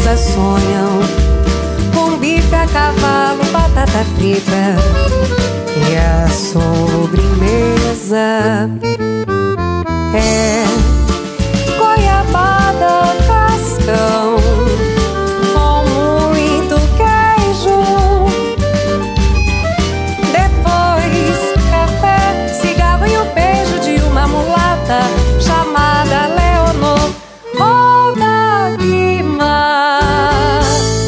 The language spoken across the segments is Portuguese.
princesas sonham com bife a cavalo, batata frita e a sobremesa é goiabada, cascão com muito queijo. Depois café, cigarro e o beijo de uma mulata chamada Leonor ou da Guimar.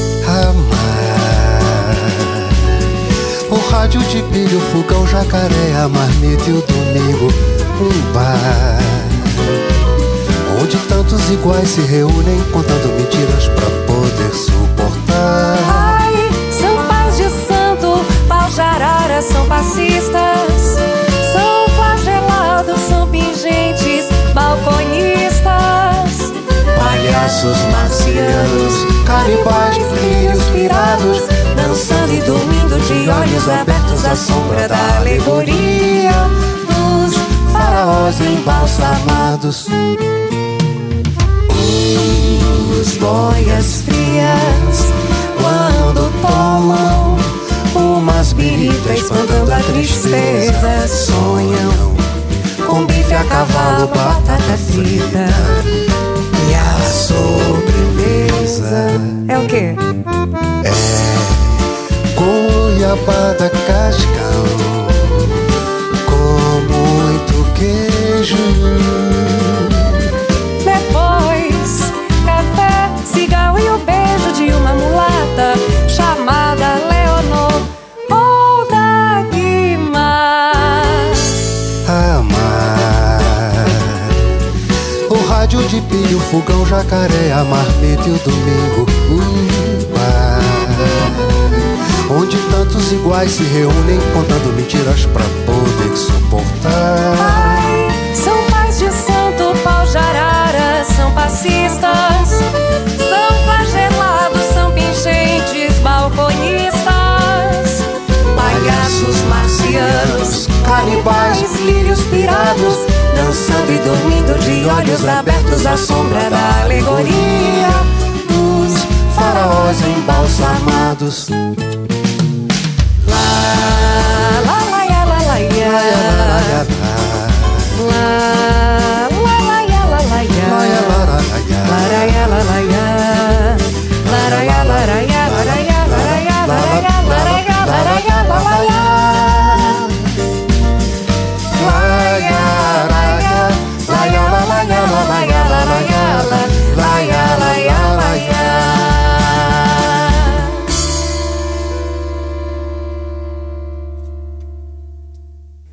Amar o rádio de pilha, o fogão, jacaré, a marmita e o domingo, um bar onde tantos iguais se reúnem contando mentiras pra poder suportar. Ai, são pais de santo, pau de arara, são passistas, são flagelados, são pingentes, balconistas, Palhaços marcianos, canibais, lírios pirados, dançando e dormindo de olhos abertos à sombra da alegoria dos faraós embalsamados. Os boias frias, quando tomam umas birritas, espantando a tristeza, sonham com bife a cavalo, batata frita e a sobremesa é o quê? É goiabada, cascão com muito queijo. Depois, café, cigarro e o beijo de uma mulata chamada Leonor ou da Guimar. Amar o rádio de pilha, o fogão, jacaré, a marmita e o domingo, bar onde tantos iguais se reúnem contando mentiras pra poder suportar. Ai, são pais de santo, pau de arara, são passistas, são flagelados, são pingentes, balconistas, palhaços marcianos, Canibais, lírios pirados, dançando e dormindo de olhos abertos à sombra da alegoria dos faraós embalsamados.